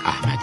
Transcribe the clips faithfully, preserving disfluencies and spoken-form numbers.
احمدی.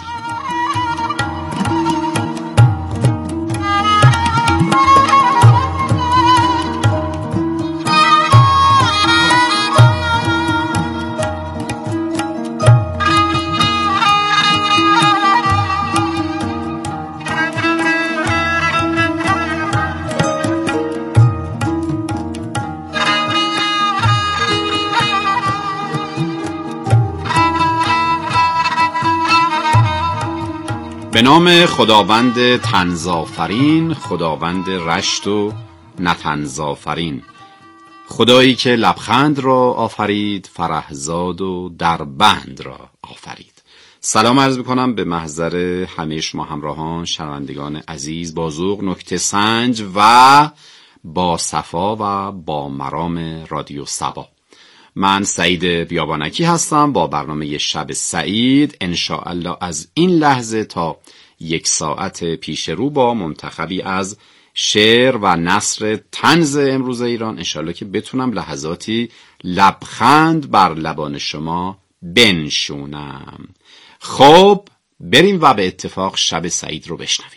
به نام خداوند طنزآفرین، خداوند رشت و نطنزآفرین، خدایی که لبخند را آفرید، فرحزاد و دربند را آفرید. سلام عرض میکنم به محضر همه شما همراهان، شنوندگان عزیز، با ذوق، نکته سنج و با صفا و با مرام رادیو صبا. من سعید بیابانکی هستم با برنامه شب سعید. انشاءالله از این لحظه تا یک ساعت پیش رو با منتخبی از شعر و نثر طنز امروز ایران، انشاءالله که بتونم لحظاتی لبخند بر لبان شما بنشونم. خب بریم و به اتفاق شب سعید رو بشنویم.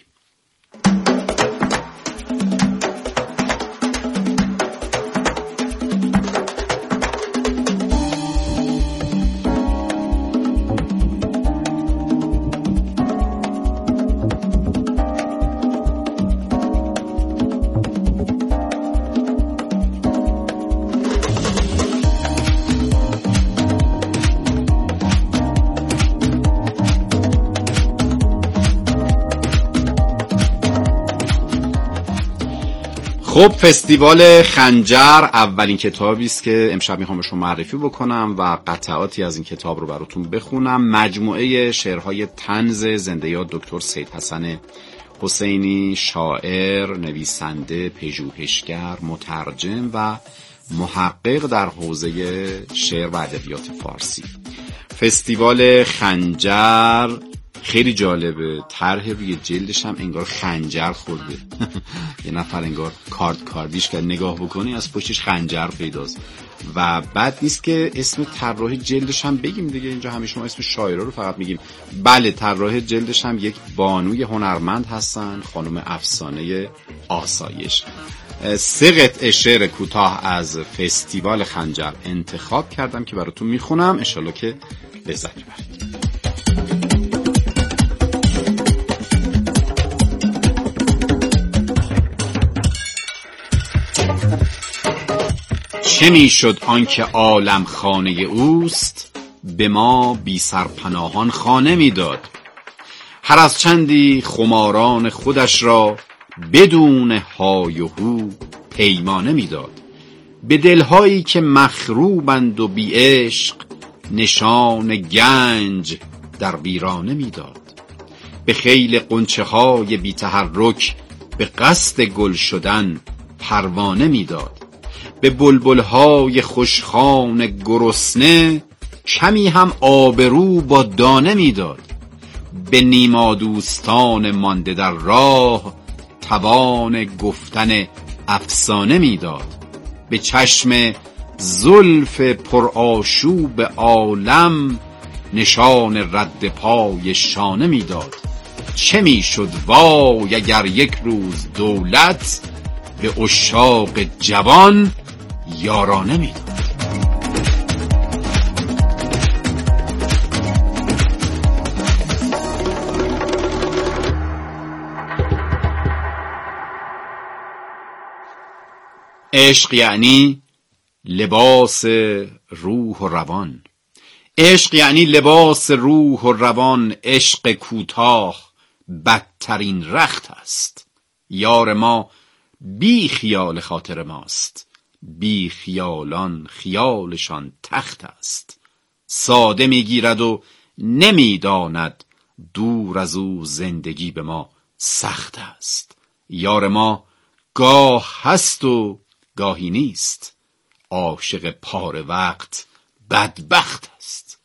خب فستیوال خنجر اولین کتابی است که امشب میخوام به شما معرفی بکنم و قطعاتی از این کتاب رو براتون بخونم. مجموعه شعرهای طنز زنده یاد دکتر سید حسن حسینی، شاعر، نویسنده، پژوهشگر، مترجم و محقق در حوزه شعر و ادبیات فارسی. فستیوال خنجر خیلی جالبه، طرح روی جلدش هم انگار خنجر خورده. یه نفر انگار کارد کاردیش که نگاه بکنی از پشتش خنجر پیداست. و بد نیست که اسم طراح جلدش هم بگیم دیگه، اینجا همیشه ما اسم شاعرها رو فقط میگیم. بله، طراح جلدش هم یک بانوی هنرمند هستن، خانم افسانه آسایش. سه قطعه شعر کوتاه از فستیوال خنجر انتخاب کردم که براتون میخونم، انشالله که لذت ببرید. چه می شد آنکه عالم خانه اوست، به ما بی سرپناهان خانه می داد. هر از چندی خماران خودش را بدون های و هو پیمانه می داد. به دلهایی که مخروبند و بی عشق نشان گنج در ویرانه می داد. به خیل غنچه های بی تحرک به قصد گل شدن پروانه می داد. به بلبل‌های خوشخوان گرسنه کمی هم آبرو با دانه میداد. به نیما دوستان مانده در راه توان گفتن افسانه میداد. به چشم زلف پرآشوب عالم نشان رد پای شانه میداد. چه میشد وای اگر یک روز دولت به عشاق جوان یارانه میداد. عشق یعنی لباس روح و روان. عشق یعنی لباس روح و روان. عشق کوتاه بدترین رخت است. یار ما بی خیال خاطر ماست، بی خیالان خیالشان تخت است. ساده میگیرد و نمیداند دور از او زندگی به ما سخت است. یار ما گاه هست و گاهی نیست، عاشق پاره وقت بدبخت است.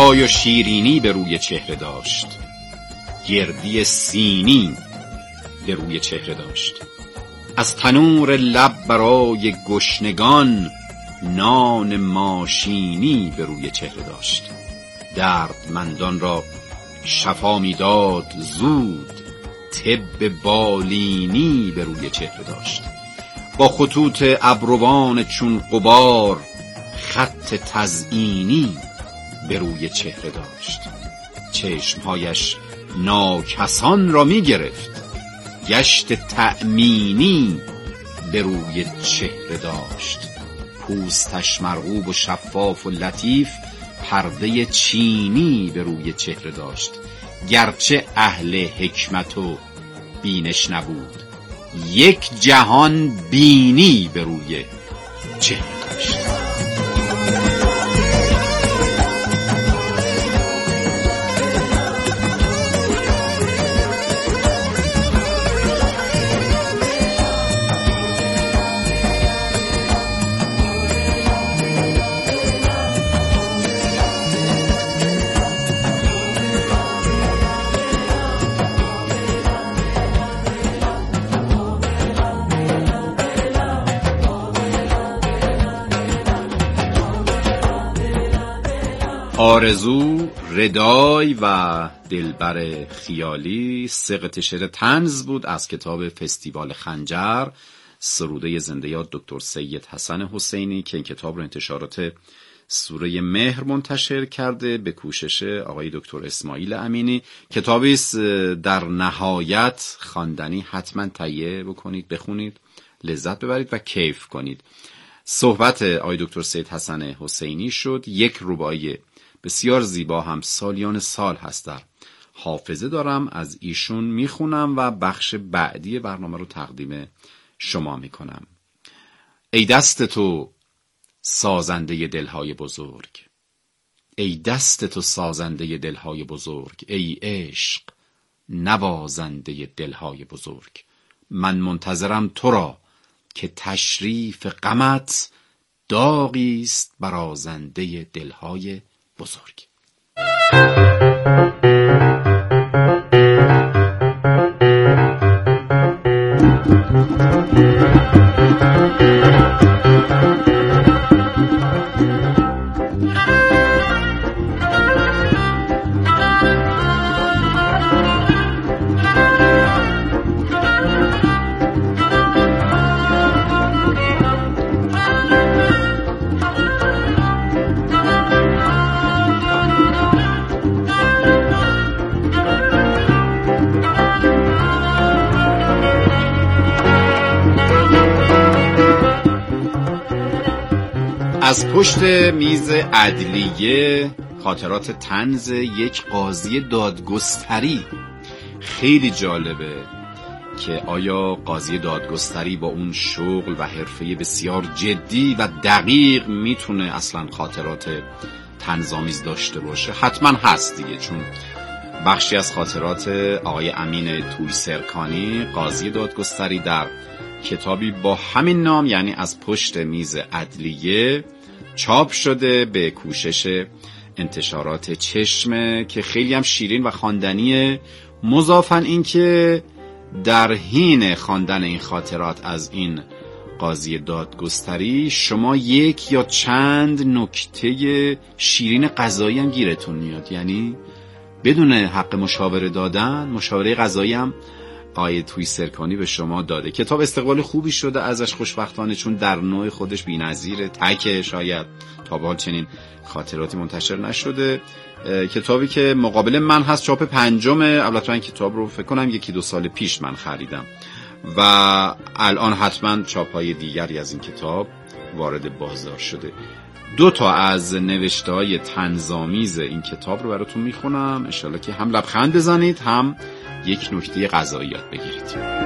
ربای و شیرینی به روی چهره داشت، گردی سینی به روی چهره داشت. از تنور لب برای گشنگان نان ماشینی به روی چهره داشت. دردمندان را شفا میداد زود، طب بالینی به روی چهره داشت. با خطوط ابروان چون غبار خط تزئینی به روی چهره داشت. چشمهایش ناکسان را می گرفت، گشت تأمینی به روی چهره داشت. پوستش مرغوب و شفاف و لطیف، پرده چینی به روی چهره داشت. گرچه اهل حکمت و بینش نبود، یک جهان بینی به روی چهره داشت. آرزو، ردای و دلبر خیالی سقط شعر طنز بود از کتاب فستیوال خنجر، سروده زنده یاد دکتر سید حسن حسینی که این کتاب رو انتشارات سوره مهر منتشر کرده به کوشش آقای دکتر اسماعیل امینی. کتابی است در نهایت خواندنی، حتما تهیه بکنید، بخونید، لذت ببرید و کیف کنید. صحبت آقای دکتر سید حسن حسینی شد. یک رباعی بسیار زیبا هم سالیان سال هست در حافظه دارم، از ایشون میخونم و بخش بعدی برنامه رو تقدیم شما میکنم. ای دست تو سازنده دلهای بزرگ، ای دست تو سازنده دلهای بزرگ، ای عشق نوازنده دلهای بزرگ. من منتظرم تو را که تشریف غمت داغی است برازنده دلهای بزرگ. از پشت میز عدلیه خاطرات طنز یک قاضی دادگستری. خیلی جالبه که آیا قاضی دادگستری با اون شغل و حرفه بسیار جدی و دقیق میتونه اصلا خاطرات طنزآمیز داشته باشه؟ حتما هست دیگه، چون بخشی از خاطرات آقای امین تویسرکانی قاضی دادگستری در کتابی با همین نام، یعنی از پشت میز عدلیه، چاپ شده به کوشش انتشارات چشمه که خیلی هم شیرین و خواندنیه. مضافاً این که در حین خواندن این خاطرات از این قاضی دادگستری شما یک یا چند نکته شیرین قضایی هم گیرتون میاد، یعنی بدون حق مشاوره دادن، مشاوره قضایی هم آیه تویسرکانی به شما داده. کتاب استقبال خوبی شده ازش خوشبختانه، چون در نوع خودش بی‌نظیره، تک شاید تا به حال چنین خاطراتی منتشر نشده. کتابی که مقابل من هست چاپ پنجمه. البته این کتاب رو فکر کنم یکی دو سال پیش من خریدم و الان حتما چاپ‌های دیگری از این کتاب وارد بازار شده. دو تا از نوشته‌های طنزآمیز این کتاب رو براتون میخونم، انشالله که هم لبخند بزنید هم یک نکته قضایی یاد بگیرید.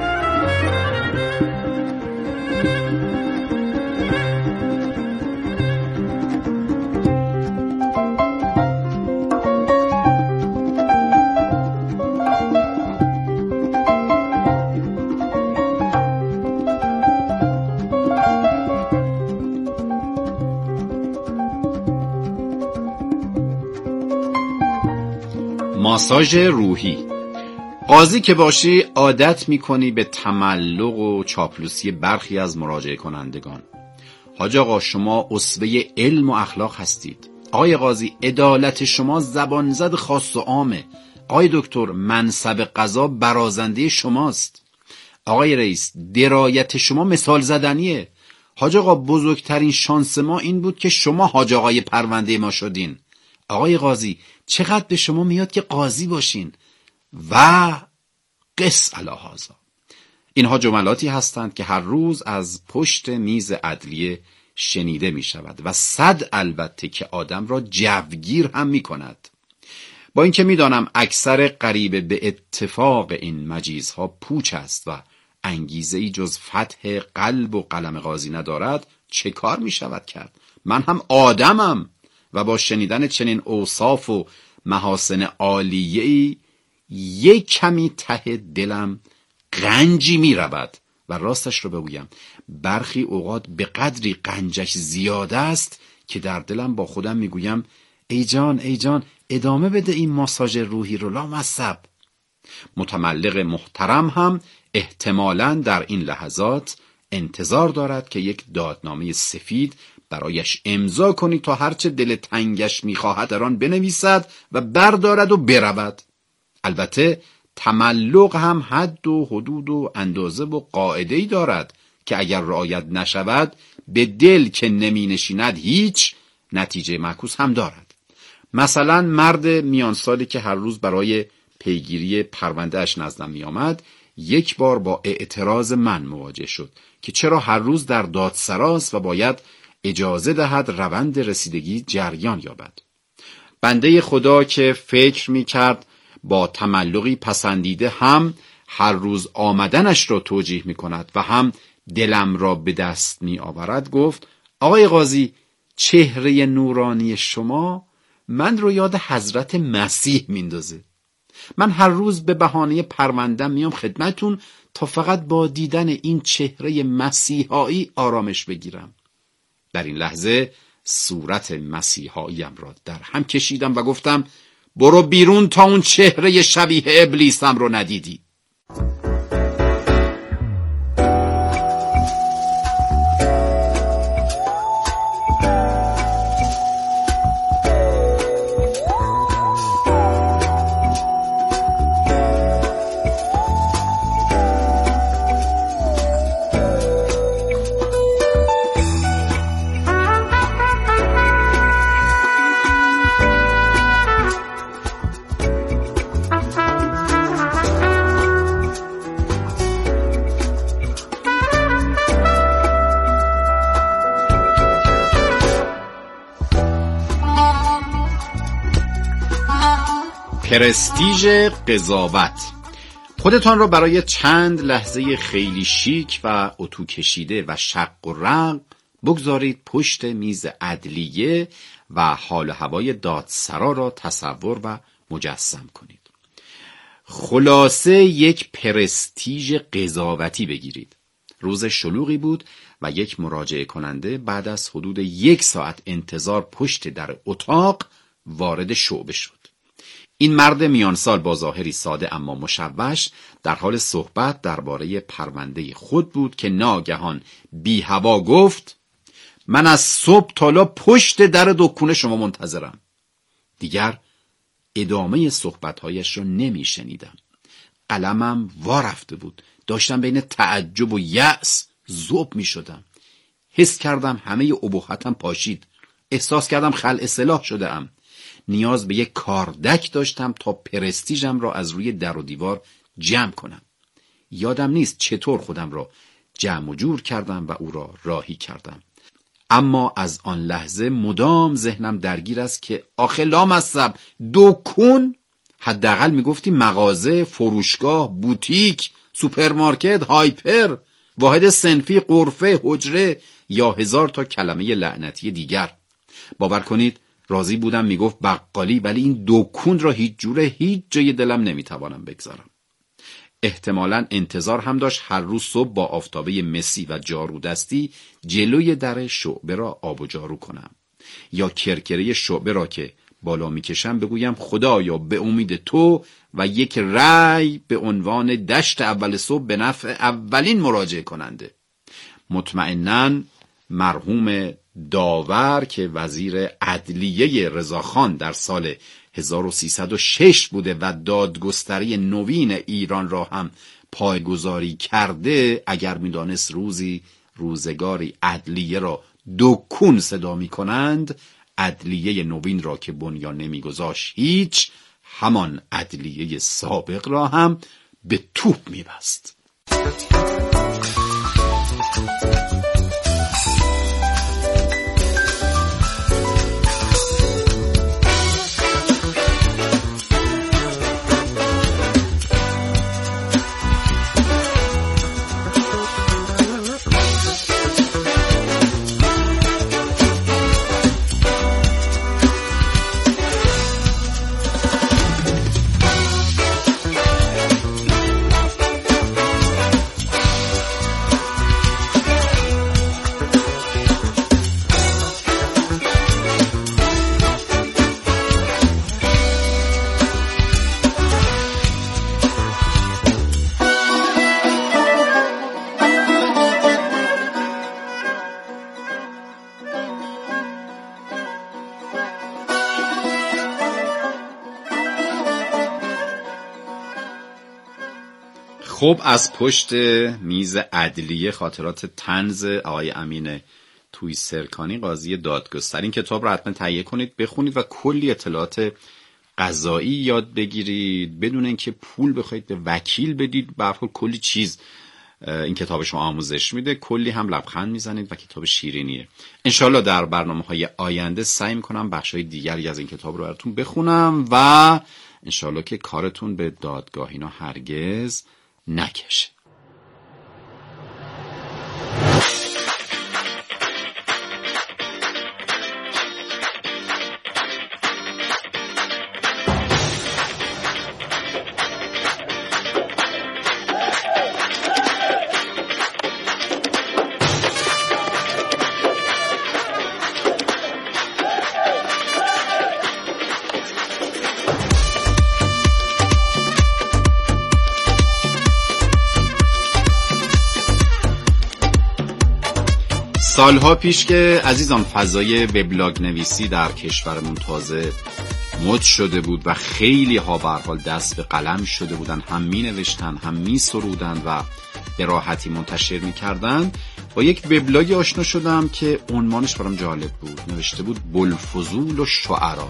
ماساژ روحی. قاضی که باشی عادت میکنی به تملق و چاپلوسی برخی از مراجعه کنندگان. حاج آقا شما اسوه علم و اخلاق هستید. آقای قاضی عدالت شما زبان زد خاص و عامه. آقای دکتر منصب قضا برازنده شماست. آقای رئیس درایت شما مثال زدنیه. حاج آقا بزرگترین شانس ما این بود که شما حاج آقای پرونده ما شدین. آقای قاضی چقدر به شما میاد که قاضی باشین و قس علی هذا. اینها جملاتی هستند که هر روز از پشت میز عدلیه شنیده می شود و صد البته که آدم را جوگیر هم می کند. با اینکه می دانم اکثر قریب به اتفاق این مجیزها پوچ است و انگیزه ای جز فتح قلب و قلم قاضی ندارد، چه کار می شود کرد؟ من هم آدمم و با شنیدن چنین اوصاف و محاسن عالیه‌ای یک کمی ته دلم غنجی می رود و راستش رو بگویم برخی اوقات به قدری غنجش زیاده است که در دلم با خودم می گویم ای جان ای جان ادامه بده این ماساژ روحی رو لامصب. متملق محترم هم احتمالاً در این لحظات انتظار دارد که یک دادنامه سفید برایش امضا کنی تا هرچه دل تنگش میخواهد در آن بنویسد و بردارد و برود. البته تملق هم حد و حدود و اندازه و قاعده‌ای دارد که اگر رعایت نشود به دل که نمی نشیند هیچ نتیجه معکوس هم دارد. مثلا مرد میان سالی که هر روز برای پیگیری پرونده اش نزدم می آمد یک بار با اعتراض من مواجه شد که چرا هر روز در دادسراست و باید اجازه دهد روند رسیدگی جریان یابد. بنده خدا که فکر می کرد با تملقی پسندیده هم هر روز آمدنش را توجیه می کند و هم دلم را به دست می آورد گفت آقای قاضی چهره نورانی شما من رو یاد حضرت مسیح میندازه. من هر روز به بهانه پروندم میام خدمتون تا فقط با دیدن این چهره مسیحایی آرامش بگیرم. در این لحظه صورت مسیحاییم را در هم کشیدم و گفتم برو بیرون تا اون چهره شبیه ابلیسم رو ندیدی. پرستیژ قضاوت. خودتان را برای چند لحظه خیلی شیک و اتو کشیده و شق و رق بگذارید پشت میز عدلیه و حال و هوای دادسرا را تصور و مجسم کنید. خلاصه یک پرستیژ قضاوتی بگیرید. روز شلوغی بود و یک مراجعه کننده بعد از حدود یک ساعت انتظار پشت در اتاق وارد شعبه شد. این مرد میان سال با ظاهری ساده اما مشوش در حال صحبت درباره پرونده خود بود که ناگهان بی هوا گفت من از صبح تا حالا پشت در دکون شما منتظرم. دیگر ادامه صحبتهایش را نمی شنیدم. قلمم وا رفته بود. داشتم بین تعجب و یأس ذوب می شدم. حس کردم همه ابهتم پاشید. احساس کردم خلع سلاح شده ام. نیاز به یک کاردک داشتم تا پرستیژم را از روی در و دیوار جمع کنم. یادم نیست چطور خودم را جمع و جور کردم و او را راهی کردم. اما از آن لحظه مدام ذهنم درگیر است که آخه لامصب دکون، حداقل میگفتی مغازه، فروشگاه، بوتیک، سوپرمارکت، هایپر، واحد صنفی، غرفه، حجره یا هزار تا کلمه لعنتی دیگر. باور کنید راضی بودم میگفت بقالی، ولی این دکون را هیچ جوره هیچ جای دلم نمیتوانم بگذارم. احتمالاً انتظار هم داشت هر روز صبح با آفتابه مسی و جارو دستی جلوی در شعبه را آب و جارو کنم، یا کرکره شعبه را که بالا میکشم بگویم خدایا به امید تو و یک رأی به عنوان دشت اول صبح به نفع اولین مراجعه کننده. مطمئناً مرحوم داور که وزیر عدلیه رضاخان در سال هزار و سیصد و شش بوده و دادگستری نوین ایران را هم پایگذاری کرده، اگر میدانست روزی روزگاری عدلیه را دکون صدا می کنند، عدلیه نوین را که بنیان نمیگذاشت هیچ، همان عدلیه سابق را هم به توپ میبست. خب از پشت میز عدلیه خاطرات طنز آقای امین تویسرکانی قاضی دادگستر. این کتاب رو حتما تهیه کنید، بخونید و کلی اطلاعات قضایی یاد بگیرید بدون اینکه پول بخواید به وکیل بدید. به هر حال کلی چیز این کتاب شما آموزش میده، کلی هم لبخند میزنید و کتاب شیرینیه. انشالله در برنامه‌های آینده سعی میکنم بخشای دیگری از این کتاب رو براتون بخونم و انشالله که کارتون به دادگاه اینا هرگز نکشه. سالها پیش که عزیزان فضای وبلاگ نویسی در کشورمون تازه مد شده بود و خیلی ها به هر حال دست به قلم شده بودن، هم می نوشتن هم می سرودن و به راحتی منتشر می کردن، با یک وبلاگی آشنا شدم که عنوانش برام جالب بود. نوشته بود بوالفضول و شعرا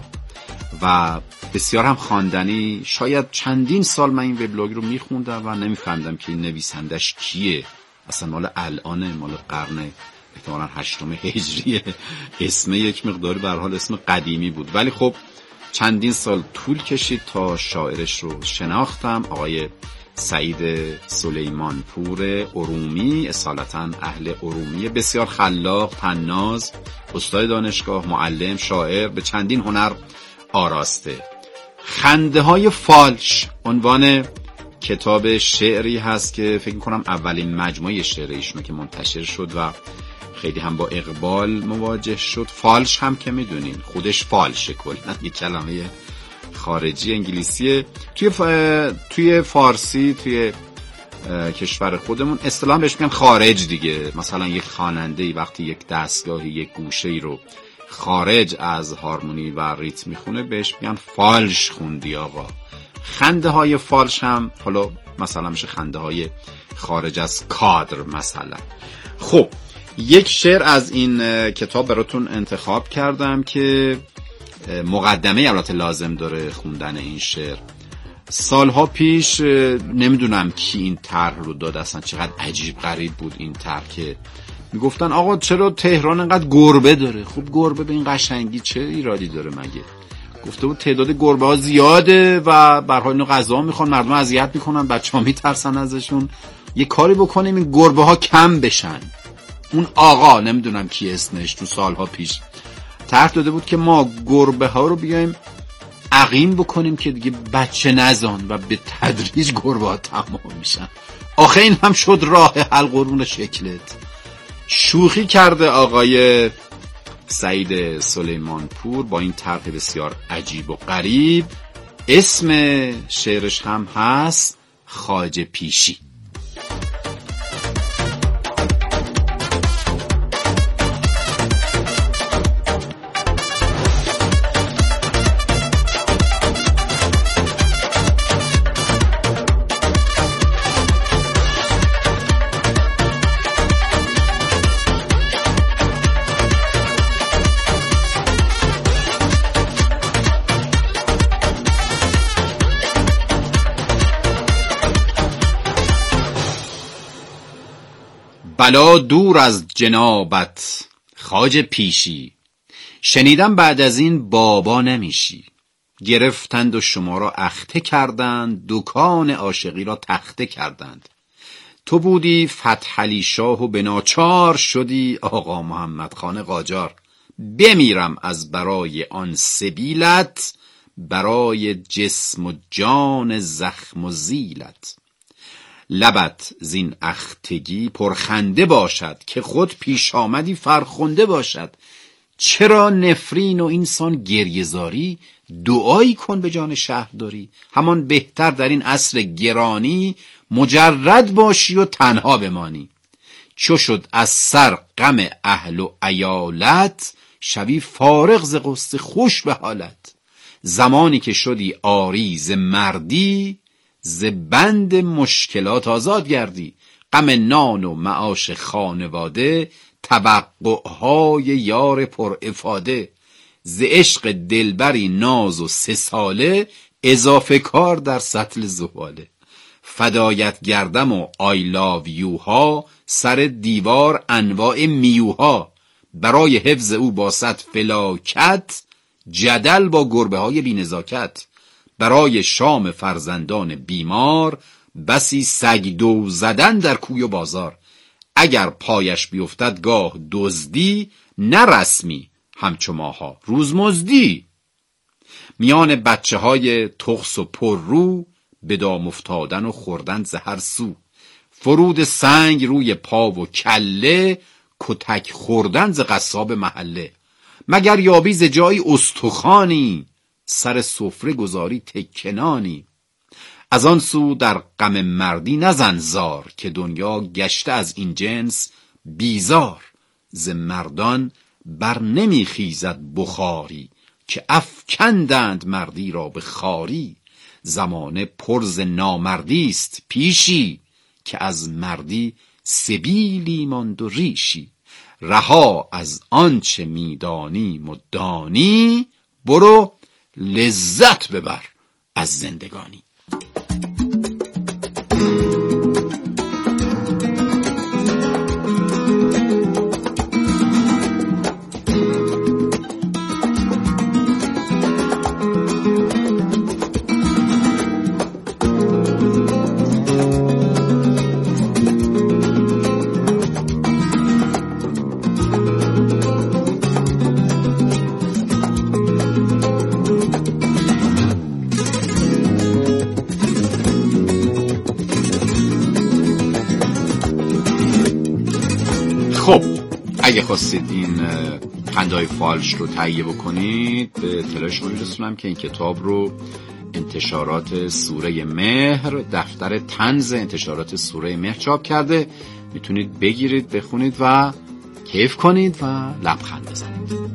و بسیار هم خواندنی. شاید چندین سال من این وبلاگ رو می خوندم و نمی فهمیدم که این نویسندش کیه، اصلا مال الانه، مال قرن احتمالاً هشتم هجریه، اسم یک مقداری به هر حال اسم قدیمی بود، ولی خب چندین سال طول کشید تا شاعرش رو شناختم. آقای سعید سلیمان پور ارومی، اصالتاً اهل ارومی، بسیار خلاق، طناز، استاد دانشگاه، معلم، شاعر، به چندین هنر آراسته. خنده های فالش عنوان کتاب شعری هست که فکر کنم اولین مجموعه شعری ایشونه که منتشر شد و خیلی هم با اقبال مواجه شد. فالش هم که میدونین خودش فالشه، کلا یه کلمه خارجی انگلیسیه. توی ف... توی فارسی توی کشور خودمون اصطلاحاً بهش میگن خارج دیگه. مثلا یک خواننده وقتی یک دستگاهی یک گوشه‌ای رو خارج از هارمونی و ریتم میخونه بهش میگن فالش خوندی آقا. خنده های فالش هم حالا مثلا میشه خنده های خارج از کادر مثلا. خب یک شعر از این کتاب براتون انتخاب کردم که مقدمه البته لازم داره خوندن این شعر. سالها پیش نمیدونم کی این طرح رو داد، اصلا چقدر عجیب غریب بود این طرح که میگفتن آقا چرا تهران انقدر گربه داره؟ خب گربه به این قشنگی چه ایرادی داره مگه؟ گفته بود تعداد گربه ها زیاده و به هر حال اینو غذا میخوان، مردم اذیت میکنن، بچه‌ها میترسن ازشون، یه کاری بکنیم این گربه ها کم بشن. اون آقا نمیدونم کی اسمش تو سالها پیش طرح داده بود که ما گربه ها رو بیایم عقیم بکنیم که دیگه بچه نزان و به تدریج گربه ها تمام میشن. آخه این هم شد راه حل قرون شکلت. شوخی کرده آقای سعید سلیمانپور با این طرح بسیار عجیب و غریب. اسم شعرش هم هست خواجه پیشی. بلا دور از جنابت خواجه پیشی، شنیدم بعد از این بابا نمیشی. گرفتند و شما را اخته کردند، دکان عاشقی را تخته کردند. تو بودی فتحعلی شاه و به ناچار شدی آقا محمد خان قاجار. بمیرم از برای آن سبیلت، برای جسم و جان زخم و زیلت. لبت زین اختگی پرخنده باشد، که خود پیش آمدی فرخنده باشد. چرا نفرین و اینسان گریه‌زاری، دعایی کن به جان شهرداری. همان بهتر در این عصر گرانی، مجرد باشی و تنها بمانی. چو شد از سر غم اهل و عیالت، شوی فارغ ز غصه خوش به حالت. زمانی که شدی عاری ز مردی، ز بند مشکلات آزاد گردی. غم نان و معاش خانواده، توقعهای یار پر افاده. ز عشق دلبری ناز و سه ساله، اضافه کار در سطل زباله. فدایت گردم و آی لاو یو ها، سر دیوار انواع میوها. برای حفظ او با صد فلاکت، جدل با گربه های بی نزاکت. برای شام فرزندان بیمار، بسی سگ دو زدن در کوی و بازار. اگر پایش بیفتد گاه دزدی، نه رسمی همچو ماها روز مزدی. میان بچه های تخس و پر رو، به دام افتادن و خوردن ز هر سو. فرود سنگ روی پا و کله، کتک خوردن ز قصاب محله. مگر یابی ز جایی استخوانی، سر سفره گذاری تکنانی. از آن سو در غم مردی نزن زار، که دنیا گشته از این جنس بیزار. ز مردان بر نمی خیزد بخاری، که افکندند مردی را به خواری. زمانه پر ز نامردی است پیشی، که از مردی سبیلی ماند و ریشی. رها از آنچه میدانی مدانی، برو لذت ببر از زندگانی. خب اگه خواستید این پندهای فالش رو تهیه بکنید، به اطلاع شما میرسونم که این کتاب رو انتشارات سوره مهر، دفتر طنز انتشارات سوره مهر چاپ کرده. میتونید بگیرید، بخونید و کیف کنید و لبخند بزنید.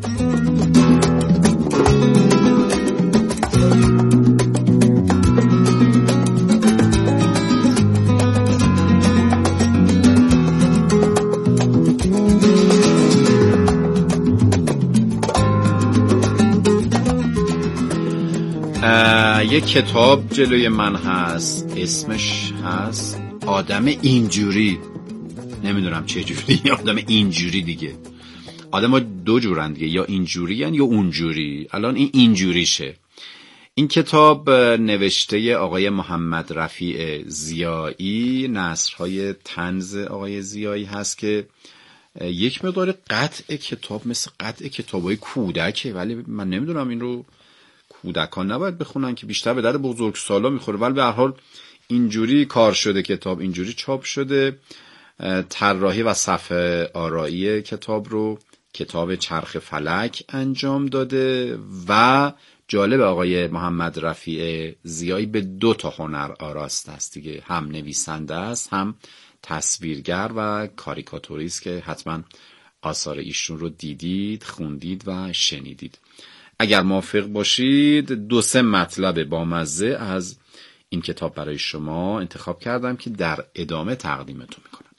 یک کتاب جلوی من هست، اسمش هست آدم اینجوری. نمیدونم چه جوری آدم اینجوری دیگه. آدم ها دو جورن دیگه، یا اینجوری هن یا اونجوری. الان این اینجوریشه. این کتاب نوشته آقای محمد رفیع ضیایی، نثرهای طنز آقای ضیایی هست که یک مقدار قطع کتاب مثل قطع کتابای کودکه، ولی من نمیدونم این رو کودکان نباید بخونن که بیشتر به درد بزرگسالا میخوره، ولی به هر حال اینجوری کار شده کتاب، اینجوری چاپ شده. طراحی و صفحه آرایی کتاب رو کتاب چرخ فلک انجام داده و جالب آقای محمد رفیع ضیایی به دو تا هنر آراست است دیگه، هم نویسنده است هم تصویرگر و کاریکاتوریست که حتما آثار ایشون رو دیدید، خوندید و شنیدید. اگر موافق باشید دو سه مطلب بامزه از این کتاب برای شما انتخاب کردم که در ادامه تقدیمتون میکنم.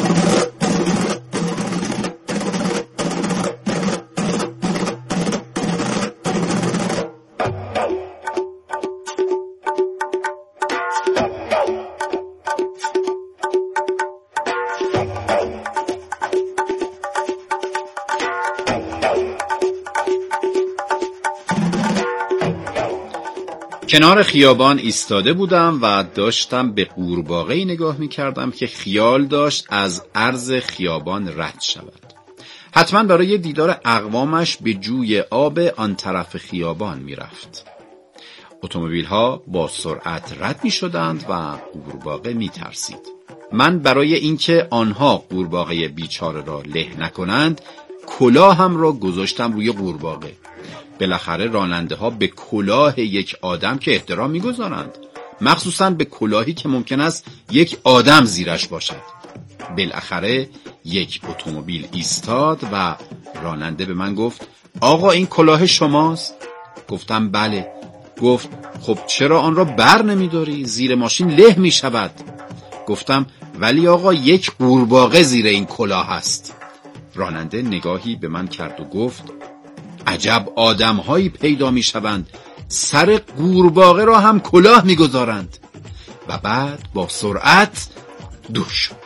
کنار خیابان ایستاده بودم و داشتم به قورباغه‌ای نگاه می‌کردم که خیال داشت از عرض خیابان رد شود. حتما برای دیدار اقوامش به جوی آب آن طرف خیابان می‌رفت. اتومبیل‌ها با سرعت رد می‌شدند و قورباغه می‌ترسید. من برای اینکه آنها قورباغه بیچاره را له نکنند، کلاهم را گذاشتم روی قورباغه. بالاخره راننده ها به کلاه یک آدم که احترام میگذارند، مخصوصاً به کلاهی که ممکن است یک آدم زیرش باشد. بالاخره یک اتومبیل ایستاد و راننده به من گفت آقا این کلاه شماست؟ گفتم بله. گفت خب چرا آن را بر نمیداری؟ زیر ماشین له می شود. گفتم ولی آقا یک قورباغه زیر این کلاه است. راننده نگاهی به من کرد و گفت عجب آدم‌هایی پیدا می‌شوند سر قورباغه را هم کلاه می‌گذارند. و بعد با سرعت دور شد.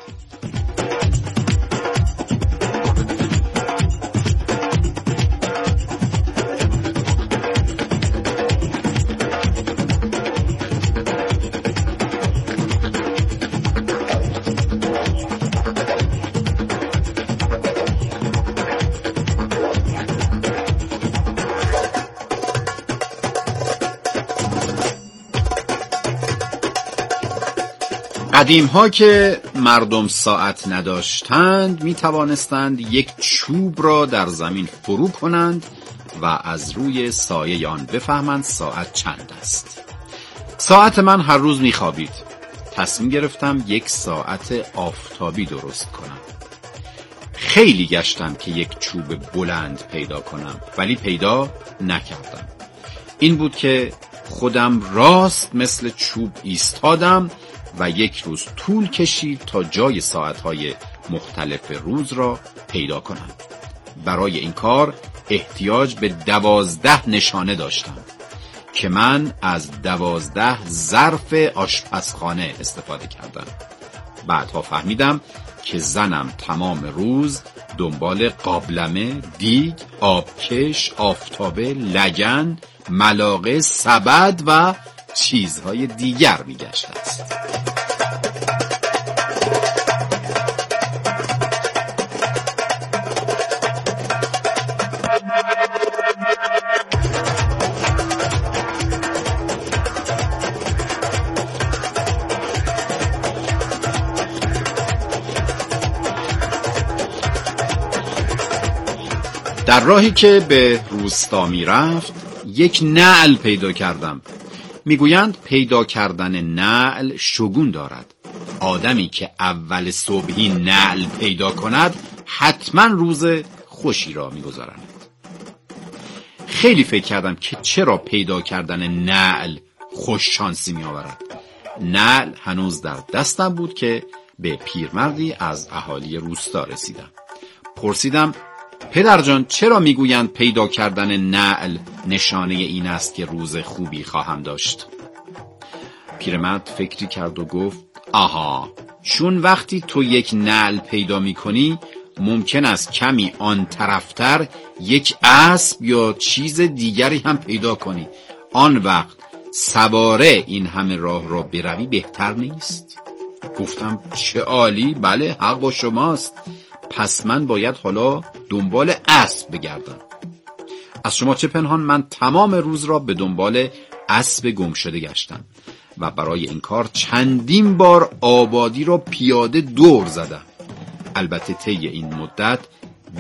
قدیم ها که مردم ساعت نداشتند می توانستند یک چوب را در زمین فرو کنند و از روی سایه آن بفهمند ساعت چند است. ساعت من هر روز می خوابید. تصمیم گرفتم یک ساعت آفتابی درست کنم. خیلی گشتم که یک چوب بلند پیدا کنم ولی پیدا نکردم. این بود که خودم راست مثل چوب ایستادم و یک روز طول کشید تا جای ساعتهای مختلف روز را پیدا کنم. برای این کار احتیاج به دوازده نشانه داشتم که من از دوازده ظرف آشپزخانه استفاده کردم. بعدها فهمیدم که زنم تمام روز دنبال قابلمه، دیگ، آبکش، آفتابه، لگن، ملاقه، سبد و چیزهای دیگر میگشت است. در راهی که به روستا می رفت یک نعل پیدا کردم. میگویند پیدا کردن نعل شگون دارد. آدمی که اول صبحی نعل پیدا کند حتما روز خوشی را میگذراند. خیلی فکر کردم که چرا پیدا کردن نعل خوش شانسی می آورد. نعل هنوز در دستم بود که به پیرمردی از اهالی روستا رسیدم. پرسیدم پدر جان چرا میگویند پیدا کردن نعل نشانه این است که روز خوبی خواهم داشت؟ پیرمرد فکری کرد و گفت آها، چون وقتی تو یک نعل پیدا میکنی ممکن است کمی آن طرفتر یک اسب یا چیز دیگری هم پیدا کنی. آن وقت سواره این همه راه را بروی بهتر نیست؟ گفتم چه عالی، بله حق با شماست. پس من باید حالا دنبال اسب بگردم. از شما چه پنهان، من تمام روز را به دنبال اسب گم شده گشتم و برای این کار چندین بار آبادی را پیاده دور زدم. البته طی این مدت